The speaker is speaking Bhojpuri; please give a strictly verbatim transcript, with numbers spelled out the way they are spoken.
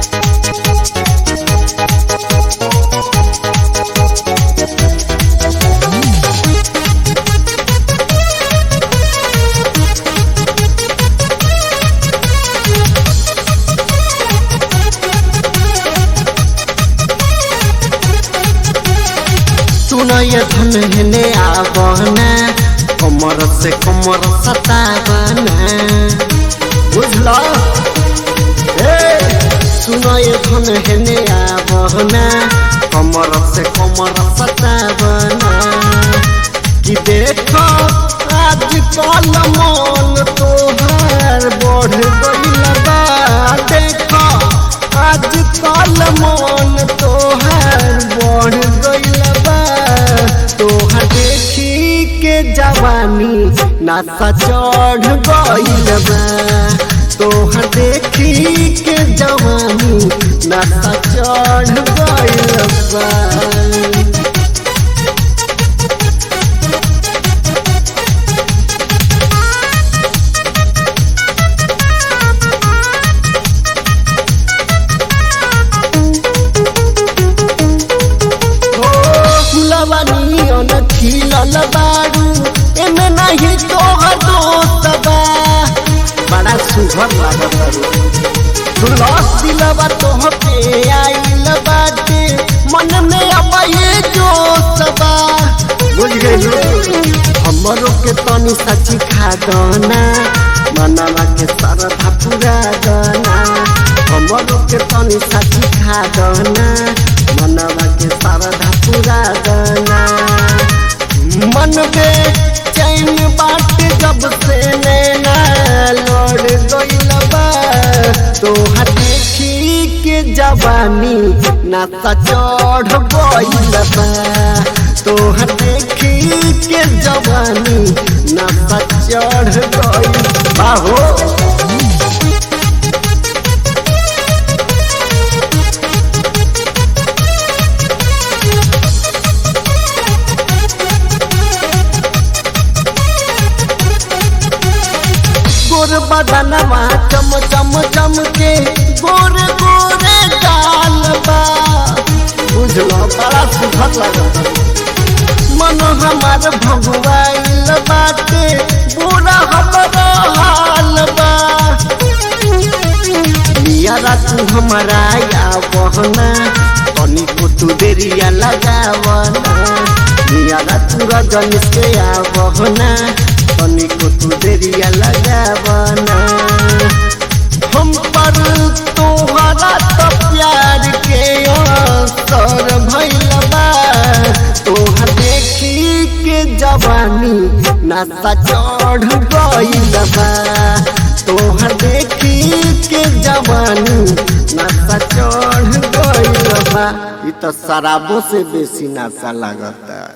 सुनय धन हेने आवना कमर से कमर सतावना बुझला सुनय धन हेने आवना कमर से कमर सतावना कि देखो आज कल मन तोहार बढ़ गइल बा देखो आज कल मन तोहार बढ़ गइल बा तोहार देखी के जवानी नासा चढ़ गइल बा तोहार देखी के जवानी नासा चढ़ गइल बा। खिलल बारू एमे नहीं तोहर दोस्त बा बड़ा सुघर लागत दुलस दिलवा तोहके आइल बाटे मन में अब ये जोश बा बुझ गइलो हमरो के तनी सच्ची खा दना मनवा के सरधा पूरा दना हमरो के तनी सच्ची खा दना मनवा के सरधा पूरा दना मन में चैन बाट जब से नैना लड़ गइल बा तोहार देखी के जवानी नासा चढ़ गइल बा तोहार देखी के जवानी नासा चढ़ गइल बा हो। बदनवा चम चम चम के गोरे गोरे गाल बा बुझलो बड़ा सुखद लगा मन हमार भगवाइल बाटे बुरा हमारा हाल बा यारा तू हमारा या बहना तनी को तू देरिया लगावना यारा तू रजनी से या बहना तनी को तू देरिया लगावना हम पर तोहरा तो प्यार के असर भइल बा तोहर देखी के जवानी नासा चढ़ गइल बा तोहर देखी के जवानी नासा चढ़ गइल बा। ई तो शराबों से बेसी नासा लागता।